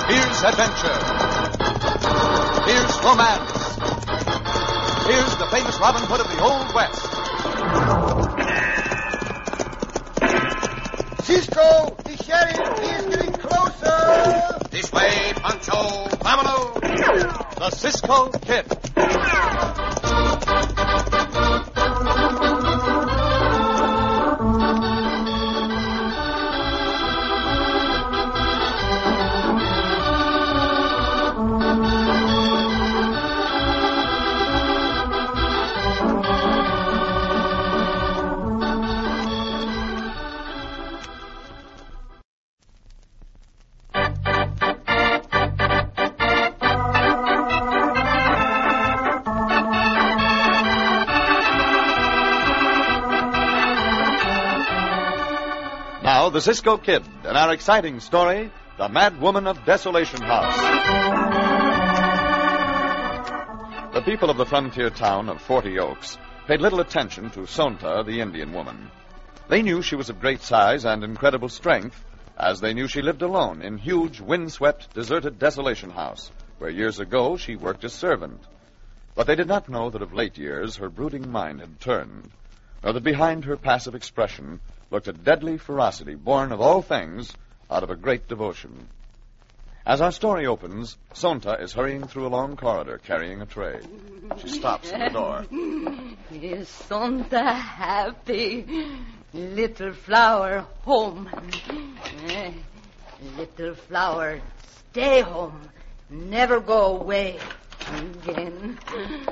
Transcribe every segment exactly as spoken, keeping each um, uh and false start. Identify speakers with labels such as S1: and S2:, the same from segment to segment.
S1: Here's adventure. Here's romance. Here's the famous Robin Hood of the Old West.
S2: Cisco, the sheriff, he is getting closer.
S1: This way, Pancho. Vámonos. The Cisco Kid. Now, the Cisco Kid, and our exciting story, The Mad Woman of Desolation House. The people of the frontier town of Forty Oaks paid little attention to Sonta, the Indian woman. They knew she was of great size and incredible strength, as they knew she lived alone in huge, windswept, deserted Desolation House, where years ago she worked as servant. But they did not know that of late years her brooding mind had turned, nor that behind her passive expression looked a deadly ferocity born of all things out of a great devotion. As our story opens, Sonta is hurrying through a long corridor carrying a tray. She stops at the door.
S3: Is Sonta happy? Little flower, home. Eh, Little flower, stay home. Never go away again.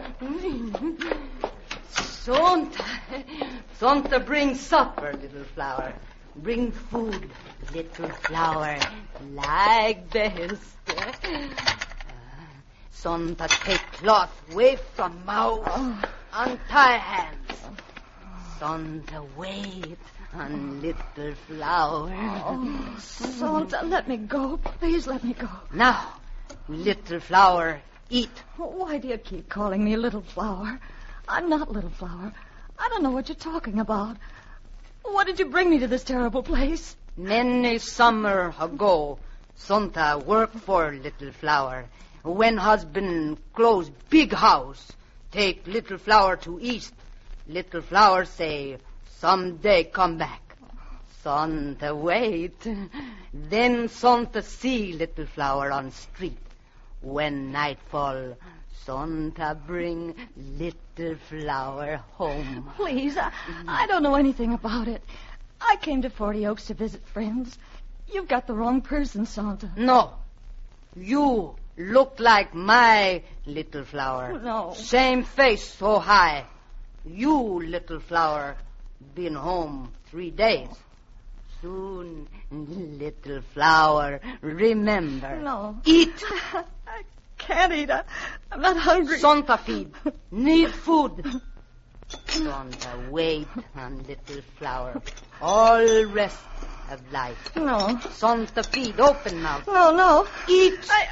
S3: Sonta, Sonta, bring supper, little flower. Bring food, little flower, like this. Uh, Sonta, take cloth away from mouth, untie hands. Sonta, wait on little flower.
S4: Oh, Sonta, let me go. Please let me go.
S3: Now, little flower, eat.
S4: Why do you keep calling me Little Flower? I'm not Little Flower. I don't know what you're talking about. What did you bring me to this terrible place?
S3: Many summer ago, Sonta worked for Little Flower. When husband close big house, take Little Flower to east. Little Flower say, someday come back. Sonta wait. Then Sonta see Little Flower on street. When nightfall, Sonta bring Little Flower home.
S4: Please, I, I don't know anything about it. I came to Forty Oaks to visit friends. You've got the wrong person, Sonta.
S3: No. You look like my Little Flower.
S4: No.
S3: Same face so high. You, Little Flower, been home three days. Soon, Little Flower, remember.
S4: No.
S3: Eat.
S4: I can't eat. I, I'm not hungry.
S3: Sonta feed. Need food. Sonta wait on Little Flower. All rest of life.
S4: No.
S3: Sonta feed. Open mouth.
S4: No, no.
S3: Eat.
S4: I,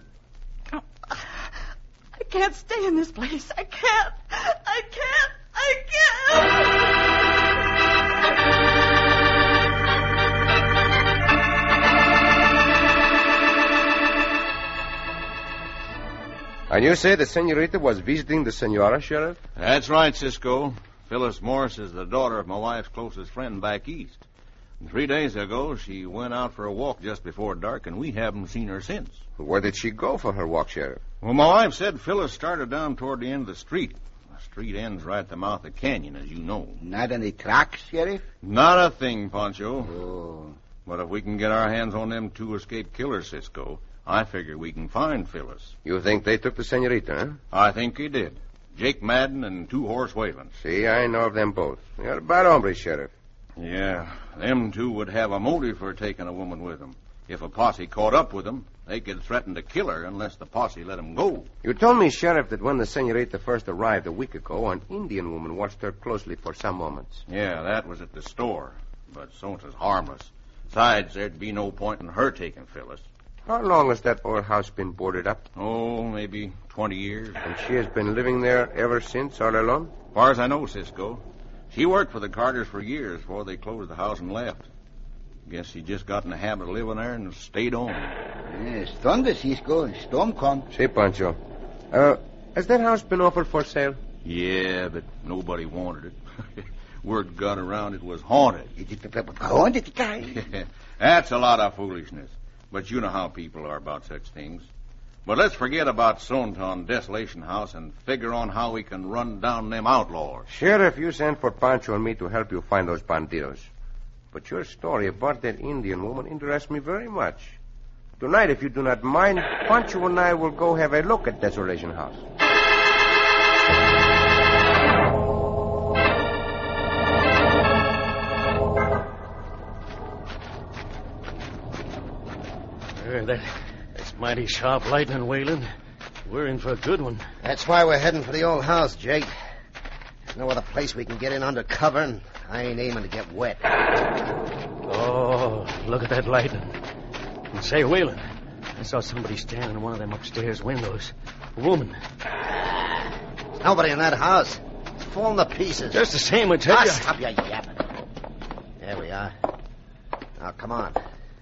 S4: I can't stay in this place. I can't. I can't. I can't.
S5: And you say the senorita was visiting the senora, Sheriff?
S6: That's right, Cisco. Phyllis Morris is the daughter of my wife's closest friend back east. And three days ago, she went out for a walk just before dark, and we haven't seen her since.
S5: Where did she go for her walk, Sheriff?
S6: Well, my wife said Phyllis started down toward the end of the street. The street ends right at the mouth of the canyon, as you know.
S2: Not any tracks, Sheriff?
S6: Not a thing, Pancho.
S2: Oh.
S6: But if we can get our hands on them two escaped killers, Cisco, I figure we can find Phyllis.
S5: You think they took the senorita, huh?
S6: I think he did. Jake Madden and Two Horse Wayland.
S5: See, I know of them both. They're bad hombres, Sheriff.
S6: Yeah, them two would have a motive for taking a woman with them. If a posse caught up with them, they could threaten to kill her unless the posse let them go.
S5: You told me, Sheriff, that when the senorita first arrived a week ago, an Indian woman watched her closely for some moments.
S6: Yeah, that was at the store. But Sonta's harmless. Besides, there'd be no point in her taking Phyllis.
S5: How long has that old house been boarded up?
S6: Oh, maybe twenty years.
S5: And she has been living there ever since, all alone?
S6: As far as I know, Cisco. She worked for the Carters for years before they closed the house and left. Guess she just got in the habit of living there and stayed on.
S2: Yes, thunder, Cisco. Storm come.
S5: See, Pancho. Uh, has that house been offered for sale?
S6: Yeah, but nobody wanted it. Word got around it was haunted.
S2: Haunted guy.
S6: That's a lot of foolishness. But you know how people are about such things. But let's forget about Sonton Desolation House and figure on how we can run down them outlaws.
S5: Sheriff, you sent for Pancho and me to help you find those bandidos. But your story about that Indian woman interests me very much. Tonight, if you do not mind, Pancho and I will go have a look at Desolation House.
S7: Uh, that, that's mighty sharp lightning, Whalen. We're in for a good one.
S8: That's why we're heading for the old house, Jake. There's no other place we can get in under cover, and I ain't aiming to get wet.
S7: Oh, look at that lightning. And say, Whalen, I saw somebody standing in one of them upstairs windows. A woman.
S8: There's nobody in that house. It's falling to pieces.
S7: Just the same, I tell
S8: Ah,
S7: you.
S8: stop your yapping. There we are. Now, come on.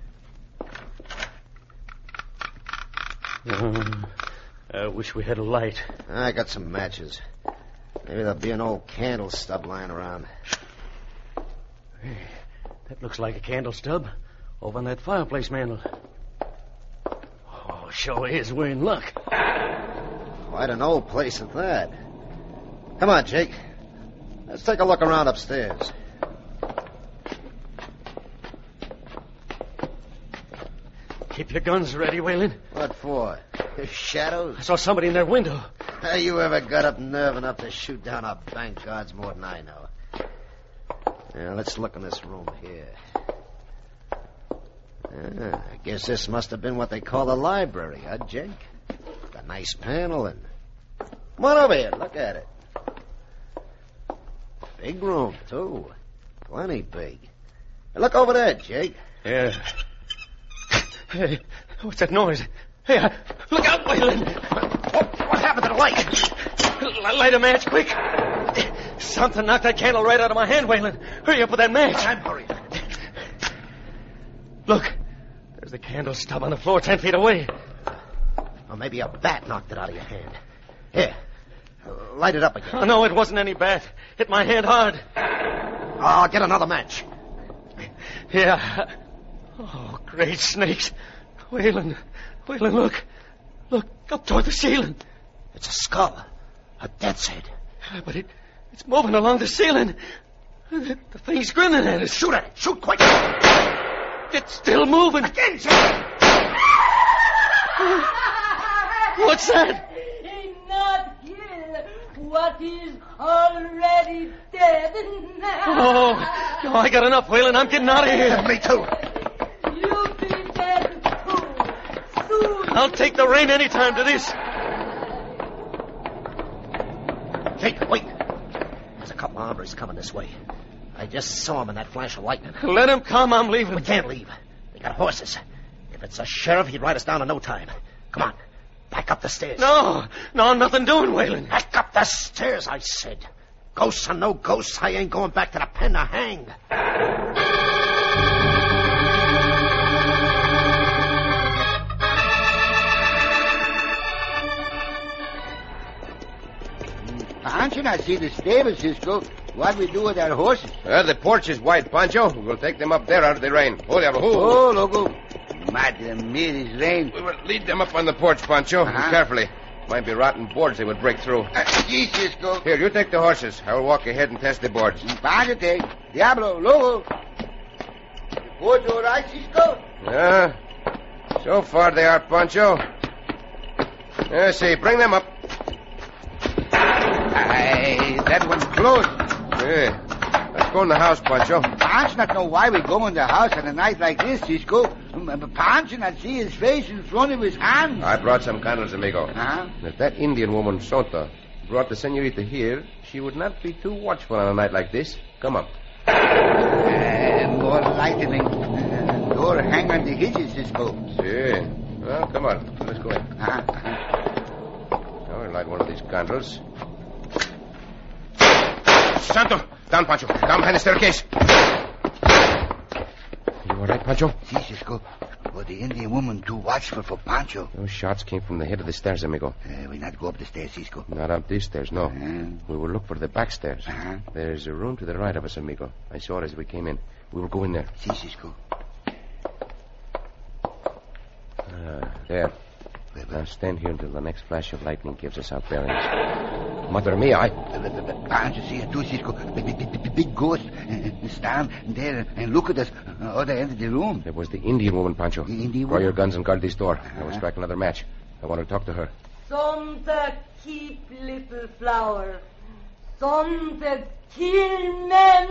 S7: Uh, I wish we had a light.
S8: I got some matches. Maybe there'll be an old candle stub lying around.
S7: Hey, that looks like a candle stub over on that fireplace mantel. Oh, sure is. We're in luck.
S8: Quite an old place at that. Come on, Jake. Let's take a look around upstairs.
S7: Keep your guns ready, Whalen.
S8: What for? Shadows?
S7: I saw somebody in their window.
S8: How you ever got up nerve enough to shoot down our bank guards more than I know? Now, let's look in this room here. Ah, I guess this must have been what they call a library, huh, Jake? Got a nice paneling. Come on over here. Look at it. Big room, too. Plenty big. Hey, look over there, Jake.
S7: Yeah. Hey, what's that noise? Hey, uh, look out, Whalen!
S8: What, what happened to the light?
S7: L- light a match, quick! Something knocked that candle right out of my hand, Whalen. Hurry up with that match.
S8: I'm hurrying.
S7: Look, there's the candle stub on the floor ten feet away.
S8: Or maybe a bat knocked it out of your hand. Here, uh, light it up again.
S7: Oh, no, it wasn't any bat. Hit my hand hard.
S8: Oh, get another match.
S7: Yeah. Oh, great snakes. Whalen, Whalen, look. Look, up toward the ceiling.
S8: It's a skull. A death's head.
S7: But it, it's moving along the ceiling. The, the thing's grinning at us.
S8: Shoot at it. Shoot quick.
S7: It's still moving.
S8: Again, Jake.
S7: What's that?
S9: Not here. What is already dead.
S7: Oh, no, I got enough, Whalen. I'm getting out of here.
S8: Me too.
S9: You'll be dead too. Soon.
S7: I'll take the rain any time to this.
S8: Jake, wait. There's a couple of hombres coming this way. I just saw them in that flash of lightning.
S7: Let him come. I'm leaving.
S8: We can't leave. They got horses. If it's a sheriff, he'd ride us down in no time. Come on. Back up the stairs.
S7: No, no, nothing doing, Whalen.
S8: Back up the stairs, I said. Ghosts or no ghosts, I ain't going back to the pen to hang.
S2: Pancho, I see the stable, Cisco. What we do with our horses?
S5: Uh, the porch is wide, Pancho. We'll take them up there out of the rain. Oh, there. Oh.
S2: Oh, loco. Madre mia, this rain.
S5: We will lead them up on the porch, Pancho.
S2: Uh-huh.
S5: Carefully. Might be rotten boards they would break through.
S2: Uh, gee, Cisco.
S5: Here, you take the horses. I will walk ahead and test the boards.
S2: Pancho, take. Diablo, loco. The board's all right, Cisco?
S5: Yeah. So far they are, Pancho. Let's see. Bring them up.
S2: Aye, that one's closed.
S5: Yeah. Let's go in the house, Pancho.
S2: Pancho not know why we go in the house on a night like this, Cisco. Um, Pancho not see his face in front of his hand.
S5: I brought some candles, amigo.
S2: Uh-huh.
S5: If that Indian woman, Sonta, brought the senorita here, she would not be too watchful on a night like this. Come up.
S2: Uh, more lightning. Uh, door hang on the hitches, Cisco.
S5: See. Well, come on. Let's go in.
S2: Uh-huh. uh-huh.
S5: Now, I'll light one of these candles. Santo! Down, Pancho. Down behind the staircase. You all right, Pancho?
S2: See, Cisco. But the Indian woman too watchful for Pancho.
S5: Those shots came from the head of the stairs, amigo.
S2: Uh, we not go up the stairs, Cisco.
S5: Not up these stairs, no.
S2: Uh-huh.
S5: We will look for the back stairs.
S2: Uh-huh.
S5: There's a room to the right of us, amigo. I saw it as we came in. We will go in there.
S2: Si, Cisco.
S5: Ah, there. Now stand here until the next flash of lightning gives us our bearings. Mother mia, I...
S2: Pancho, see it too, Cisco. Big, big, big, big ghost. Uh, stand there and look at us. Uh, other end of the room.
S5: It was the Indian woman, Pancho.
S2: The Indian
S5: Draw
S2: woman?
S5: your guns and guard this door.
S2: Uh-huh.
S5: I will strike another match. I want to talk to her.
S9: Sonta keep little flower. Sonta kill men.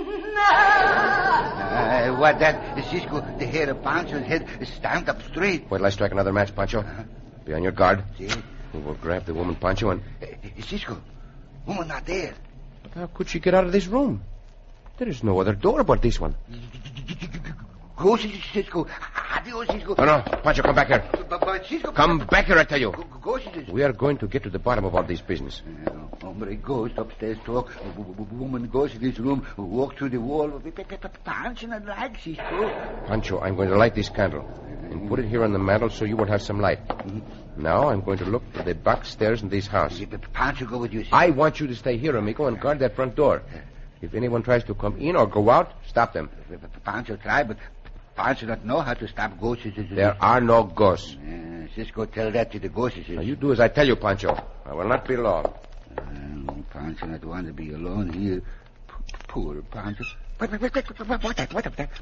S2: Uh, what that, Cisco, the hair of Pancho's head stand up straight.
S5: Wait till I strike another match, Pancho.
S2: Uh-huh.
S5: Be on your guard.
S2: See?
S5: We will grab the woman, Pancho, and...
S2: Uh, Cisco, woman not there.
S5: But how could she get out of this room? There is no other door but this one.
S2: Go, Cisco. Adios, Cisco.
S5: No, no. Pancho, come back here.
S2: But, but Cisco...
S5: Come back here, I tell you.
S2: Go, go, Cisco.
S5: We are going to get to the bottom of all this business.
S2: Uh, hombre goes upstairs, talk. Woman goes to this room, walk through the wall. Pancho not like, Cisco.
S5: Pancho, I'm going to light this candle and put it here on the mantel so you will have some light. Now I'm going to look for the back stairs in this house.
S2: Pancho, go with you, Cisco.
S5: I want you to stay here, amigo, and guard that front door. If anyone tries to come in or go out, stop them.
S2: Pancho try, but Pancho don't know how to stop ghosts.
S5: There are no ghosts.
S2: Uh, Cisco tell that to the ghosts.
S5: Now, you do as I tell you, Pancho. I will not be long.
S2: Uh, Pancho not want to be alone here. P- poor Pancho. What, what, what, what, what, that, what, that?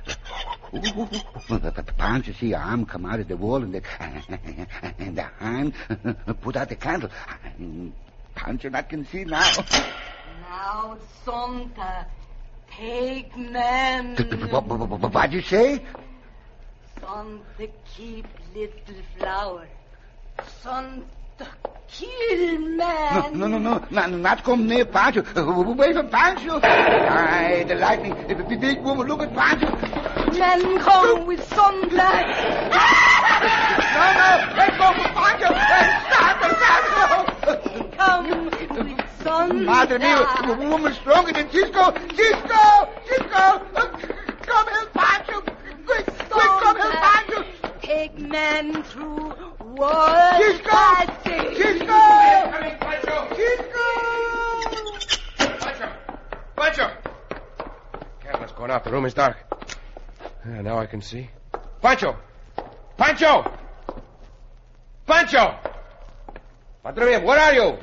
S2: Pancho see a arm come out of the wall and the, and the hand put out the candle. Pancho not can see now.
S9: Now, Sonta, take men.
S2: What'd you say?
S9: Sonta keep little flower. Sonta kill man.
S2: No, no, no, no, not, not come near Pancho. Wait for Pancho. Aye, the lightning. The big woman, look at Pancho.
S9: Men come with Sonta.
S2: No, no, let's go for Pancho. Stop it, Pancho.
S9: Come with Sonta.
S2: Madre mia, the woman stronger than Cisco. Cisco, Cisco, come help Pancho. Quick, quick, come help Pancho.
S9: Take men through wall.
S2: Cisco,
S9: passage.
S2: Cisco,
S5: Coming, Pancho.
S2: Cisco.
S5: Pancho! Pancho! Candle's going out. The room is dark. Uh, now I can see. Pancho! Pancho! Pancho! Padre mia, where are you?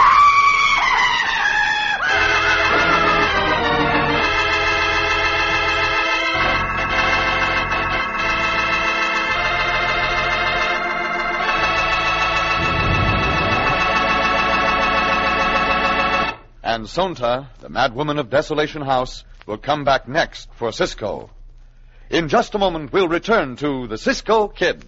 S1: And Sonta, the mad woman of Desolation House, will come back next for Cisco. In just a moment, we'll return to the Cisco Kid.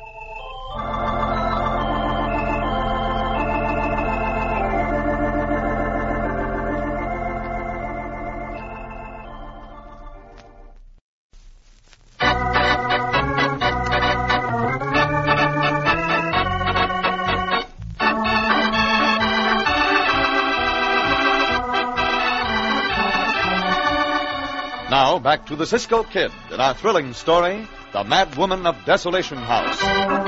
S1: Now, back to the Cisco Kid in our thrilling story, The Mad Woman of Desolation House.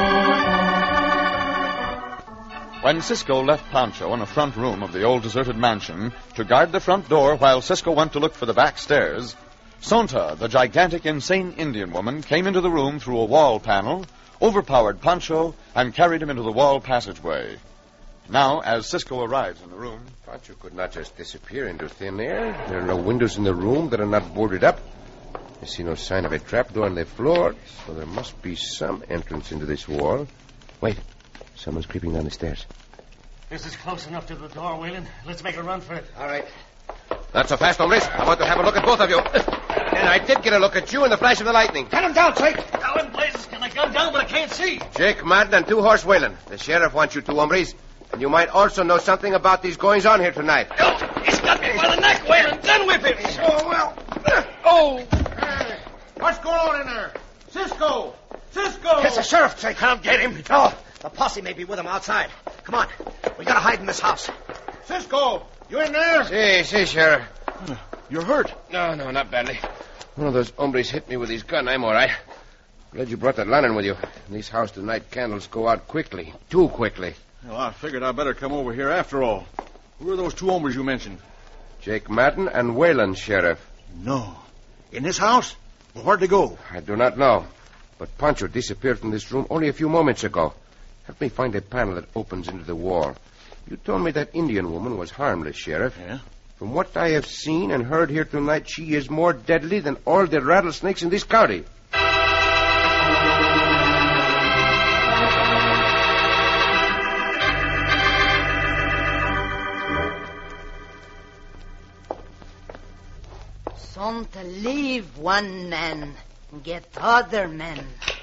S1: When Cisco left Pancho in a front room of the old deserted mansion to guard the front door while Cisco went to look for the back stairs, Sonta, the gigantic, insane Indian woman, came into the room through a wall panel, overpowered Pancho, and carried him into the wall passageway. Now, as Cisco arrives in the room...
S5: Pancho could not just disappear into thin air. There are no windows in the room that are not boarded up. I see no sign of a trapdoor on the floor, so there must be some entrance into this wall. Wait, someone's creeping down the stairs.
S7: This is close enough to the door, Whalen. Let's make a run for it.
S5: All right. Not so fast, hombres. I want to have a look at both of you. And I did get a look at you in the flash of the lightning.
S7: Gun him down, Jake. How in blazes can I gun down, but I can't see?
S5: Jake Madden and two horse Whalen. The sheriff wants you two hombres. And you might also know something about these goings-on here tonight.
S7: Oh, he's got me by the neck, Whalen. Gun whip him.
S6: Oh, well. Oh. Hey, what's going on in there? Cisco! Cisco!
S7: It's the sheriff, Jake. I'll get him. Oh, the posse may be with him outside. Come on. We gotta hide in this house.
S6: Cisco! You in there?
S5: Si, si, Sheriff.
S6: You're hurt.
S5: No, no, not badly. One of those hombres hit me with his gun. I'm all right. Glad you brought that lantern with you. In this house tonight, candles go out quickly. Too quickly.
S6: Well, I figured I'd better come over here after all. Who are those two hombres you mentioned?
S5: Jake Madden and Whalen, Sheriff.
S6: No. In this house? Well, where'd they go?
S5: I do not know. But Pancho disappeared from this room only a few moments ago. Help me find a panel that opens into the wall. You told me that Indian woman was harmless, Sheriff.
S6: Yeah?
S5: From what I have seen and heard here tonight, she is more deadly than all the rattlesnakes in this county.
S3: Santa leave one man, get other men.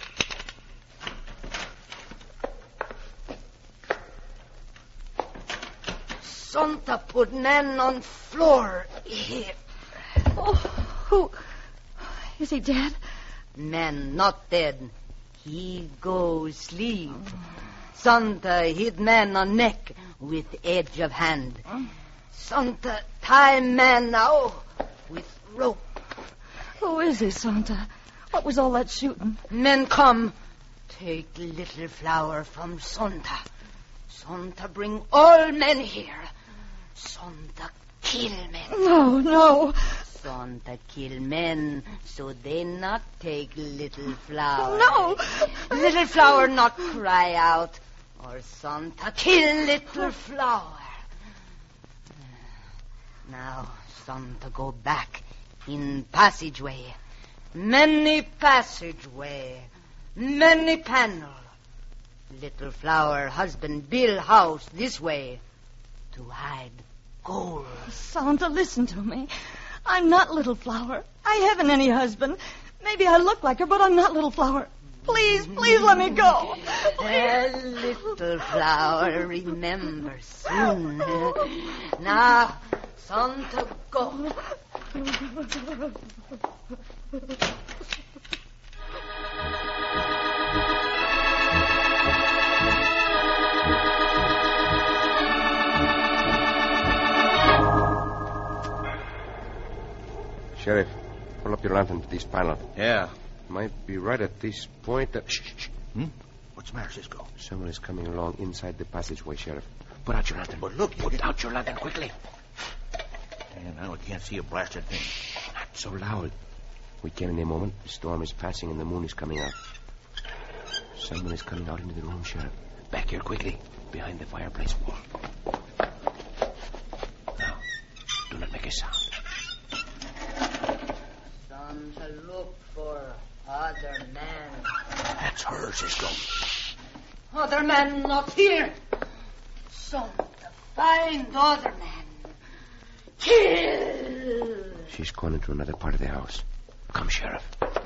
S3: Santa put man on floor here.
S4: Oh, who... Is he dead?
S3: Man not dead. He go sleep. Santa hit man on neck with edge of hand. Santa tie man now with rope.
S4: Who is he, Santa? What was all that shooting?
S3: Men come. Take little flower from Santa. Santa bring all men here. Santa kill men.
S4: No, no.
S3: Santa kill men, so they not take little flower.
S4: No.
S3: Little flower not cry out, or Santa kill little flower. Now Santa go back in passageway. Many passageway. Many panel. Little flower husband build house this way to hide gold.
S4: Santa, listen to me. I'm not Little Flower. I haven't any husband. Maybe I look like her, but I'm not Little Flower. Please, please let me go.
S3: Well, Little Flower, remember soon. Now, Santa, go.
S5: Sheriff, pull up your lantern to this panel.
S6: Yeah.
S5: Might be right at this point that... Shh, shh, shh.
S6: Hmm? What's the matter, Cisco?
S5: Someone is coming along inside the passageway, Sheriff. Put out your lantern.
S6: But look,
S5: Put out your lantern quickly.
S6: And now we can't see a blasted thing.
S5: Not so loud. We can in a moment. The storm is passing and the moon is coming out. Someone is coming out into the room, Sheriff. Back here quickly, behind the fireplace wall. Now, do not make a sound.
S3: Santa look for other man.
S6: That's her, Cisco.
S3: Other man not here. Santa find other man. Kill.
S5: She's gone into another part of the house. Come, Sheriff.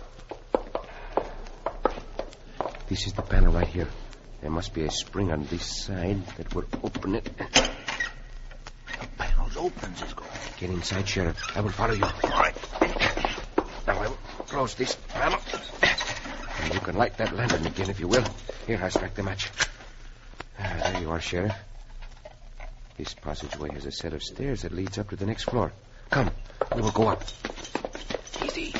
S5: This is the panel right here. There must be a spring on this side that will open it.
S6: The panel's open, Cisco.
S5: Get inside, Sheriff. I will follow you.
S6: All right.
S5: Now I will close this panel. And you can light that lantern again if you will. Here, I'll strike the match. Ah, there you are, Sheriff. This passageway has a set of stairs that leads up to the next floor. Come, we will go up. Easy.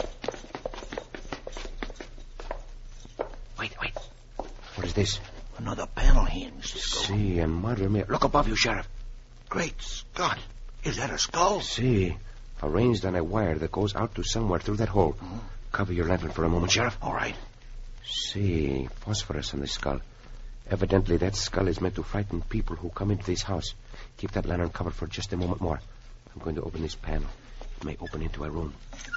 S5: Wait, wait. What is this?
S6: Another panel hinge, Cisco.
S5: See, a madre mia. Look above you, Sheriff.
S6: Great Scott. Is that a skull?
S5: See, arranged on a wire that goes out to somewhere through that hole.
S6: Mm-hmm.
S5: Cover your lantern for a moment, Sheriff.
S6: All right.
S5: See, phosphorus on the skull. Evidently, that skull is meant to frighten people who come into this house. Keep that lantern covered for just a moment more. I'm going to open this panel. It may open into a room.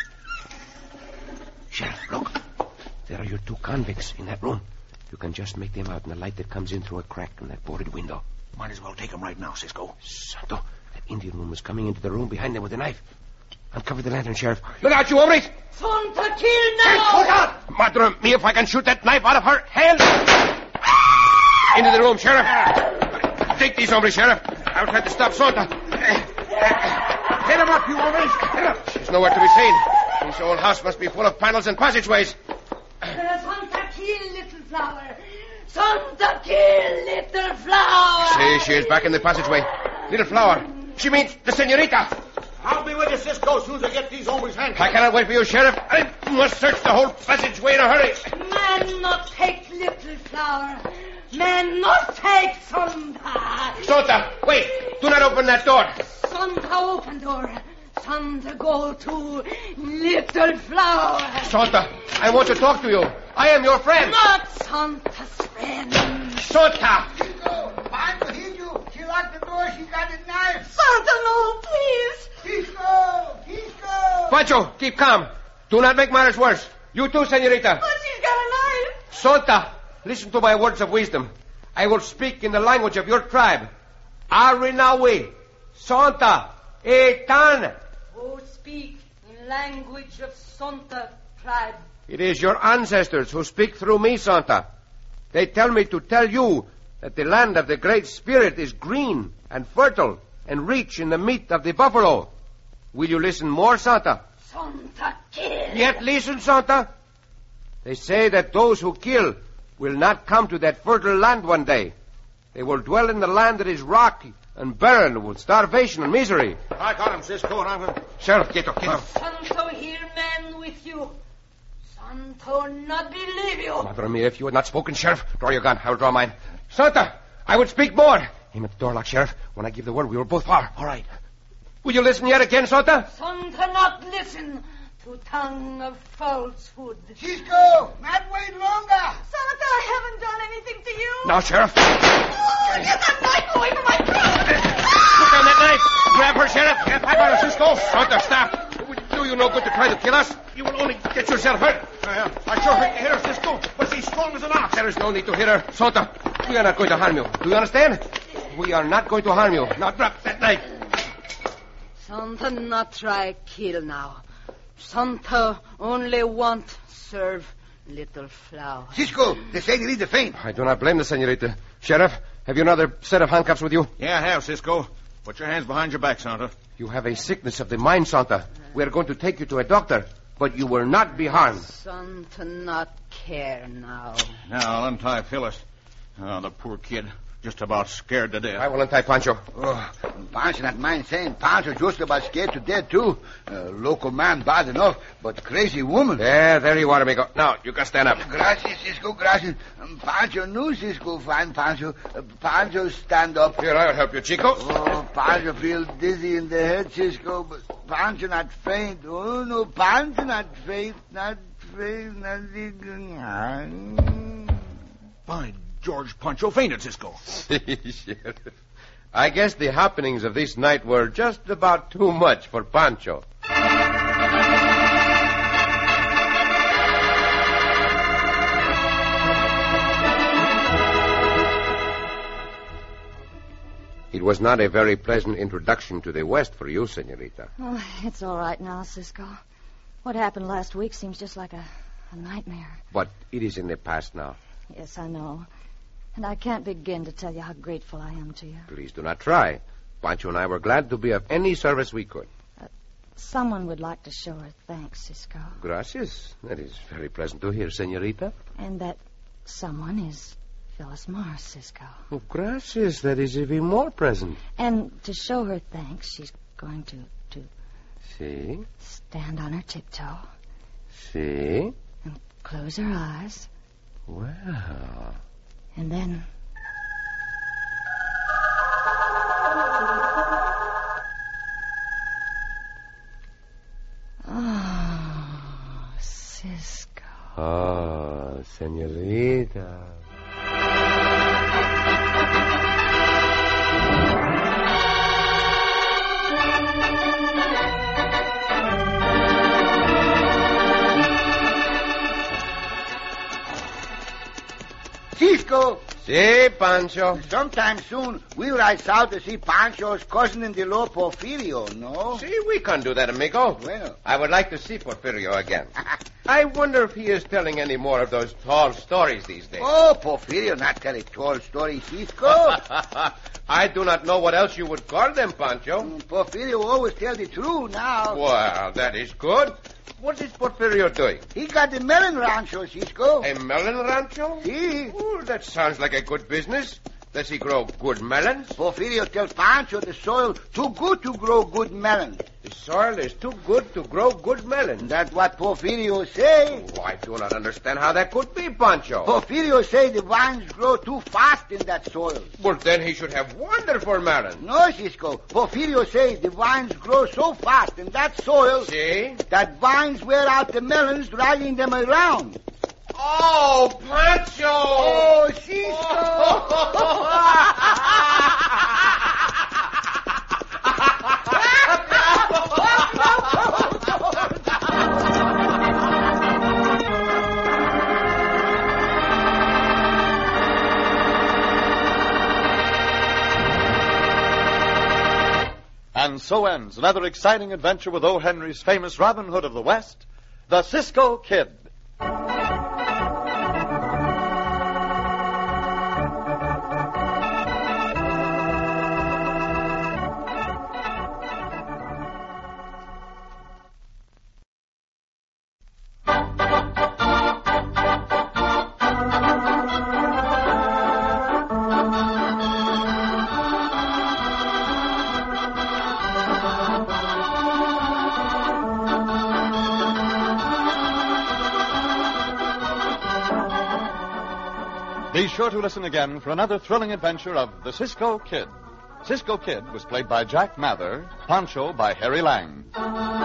S5: Sheriff, look. There are your two convicts in that room. You can just make them out in the light that comes in through a crack in that boarded window.
S6: Might as well take them right now, Cisco.
S5: Santo, that Indian woman was coming into the room behind them with a knife. Uncover the lantern, Sheriff. Look out, you hombres!
S3: Santa, kill now!
S5: Look out! Madre mia, if I can shoot that knife out of her hand! Into the room, Sheriff. Take these hombres, Sheriff. I'll try to stop Santa. Get him up, you hombres. Get up. She's nowhere to be seen. This old house must be full of panels and passageways.
S3: Santa, kill little flower. Santa, kill little flower.
S5: See, she is back in the passageway. Little flower. She means the senorita.
S6: I'll be with you, Cisco, as soon as I get these hombres handcuffed.
S5: I cannot wait for you, Sheriff. I must search the whole passageway in a hurry.
S9: Men not take little flower. Men not take Santa.
S5: Sota, wait. Do not open that door.
S9: Santa open door. Santa go to little flower.
S5: Sota, I want to talk to you. I am your friend.
S9: Not Santa's friend.
S5: Sota!
S2: Pancho, hear you. She locked the door. She got a knife.
S9: Santa, no, please.
S2: Cisco! Cisco!
S5: Pancho, keep calm. Do not make matters worse. You too, senorita.
S9: But she's got a knife.
S5: Sota, listen to my words of wisdom. I will speak in the language of your tribe. Arinawi, Santa, Etan.
S9: Who speak in language of Santa tribe?
S5: It is your ancestors who speak through me, Santa. They tell me to tell you that the land of the Great Spirit is green and fertile and rich in the meat of the buffalo. Will you listen more, Santa?
S9: Santa kill.
S5: Yet listen, Santa. They say that those who kill will not come to that fertile land one day. They will dwell in the land that is rocky and barren with starvation and misery.
S6: I got him, Cisco, and I'm going to...
S5: Sheriff, get him, get him.
S9: Santa hear man with you. Santa not believe you.
S5: Mother mia, if you had not spoken, Sheriff, draw your gun. I will draw mine. Santa, I would speak more. Aim at the door lock, Sheriff. When I give the word, we will both fire. All right. Will you listen yet again, Santa?
S9: Santa not listen to tongue of falsehood.
S2: Cisco! Not wait longer!
S4: Santa, I haven't done anything to you.
S5: Now, Sheriff.
S4: Oh, get that knife away from my throat.
S5: Put down that knife. Grab her, Sheriff. Get back on her, Cisco. Santa, stop. It would do you no good to try to kill us. You will only get yourself hurt.
S6: Uh, I sure hate to hit her, Cisco, but she's strong as an ox.
S5: There is no need to hit her. Santa, we are not going to harm you. Do you understand? We are not going to harm you. Now drop that knife.
S3: Santa not try kill now. Santa only want serve little flower.
S2: Cisco, the senorita faint.
S5: I do not blame the senorita. Sheriff, have you another set of handcuffs with you?
S6: Yeah, I have, Cisco. Put your hands behind your back, Santa.
S5: You have a sickness of the mind, Santa. We are going to take you to a doctor, but you will not be harmed.
S3: Santa not care now.
S6: Now, I'll untie Phyllis. Oh, the poor kid. Just about scared to death.
S5: I will untie Pancho.
S2: Oh, Pancho not mind saying Pancho just about scared to death, too. Uh, local man bad enough, but crazy woman.
S5: There, there you are, amigo. Now, you can stand up.
S2: Gracias, Cisco, gracias. Um, Pancho knew Cisco fine, Pancho. Uh, Pancho stand up.
S5: Here, I'll help you, Chico.
S2: Oh, Pancho feel dizzy in the head, Cisco, but Pancho not faint. Oh, no, Pancho not faint, not faint, not...
S6: By George, Pancho fainted, Cisco.
S5: Sheriff. I guess the happenings of this night were just about too much for Pancho. It was not a very pleasant introduction to the West for you, senorita.
S4: Oh, it's all right now, Cisco. What happened last week seems just like a, a nightmare.
S5: But it is in the past now.
S4: Yes, I know. And I can't begin to tell you how grateful I am to you.
S5: Please do not try. Pancho and I were glad to be of any service we could.
S4: Uh, someone would like to show her thanks, Cisco.
S5: Gracias. That is very pleasant to hear, senorita.
S4: And that someone is Phyllis Mars, Cisco.
S5: Oh, gracias. That is even more pleasant.
S4: And to show her thanks, she's going to, to
S5: See?
S4: stand on her tiptoe
S5: See?
S4: and close her eyes.
S5: Well...
S4: And then... Oh, Cisco.
S5: Oh, senorita.
S2: Cisco!
S5: Si, Pancho.
S2: Sometime soon, we'll ride south to see Pancho's cousin-in-law, Porfirio, no?
S5: Si, we can do that, amigo.
S2: Well.
S5: I would like to see Porfirio again. I wonder if he is telling any more of those tall stories these days.
S2: Oh, Porfirio not tell a tall story, Cisco.
S5: I do not know what else you would call them, Pancho.
S2: Mm, Porfirio always tell the truth now.
S5: Well, that is good. What is Porfirio doing?
S2: He got the melon rancho, Cisco.
S5: A melon rancho?
S2: Si.
S5: Oh, that sounds like a good business. Does he grow good melons?
S2: Porfirio tells Pancho the soil too good to grow good melons.
S5: The soil is too good to grow good melons.
S2: That's what Porfirio say.
S5: Oh, I do not understand how that could be, Pancho.
S2: Porfirio say the vines grow too fast in that soil.
S5: Well, then he should have wonderful melons.
S2: No, Cisco. Porfirio say the vines grow so fast in that soil
S5: See?
S2: that vines wear out the melons, dragging them around.
S5: Oh, Pancho!
S2: Oh, Cisco!
S1: And so ends another exciting adventure with O. Henry's famous Robin Hood of the West, the Cisco Kid. Be sure to listen again for another thrilling adventure of the Cisco Kid. Cisco Kid was played by Jack Mather, Pancho by Harry Lang.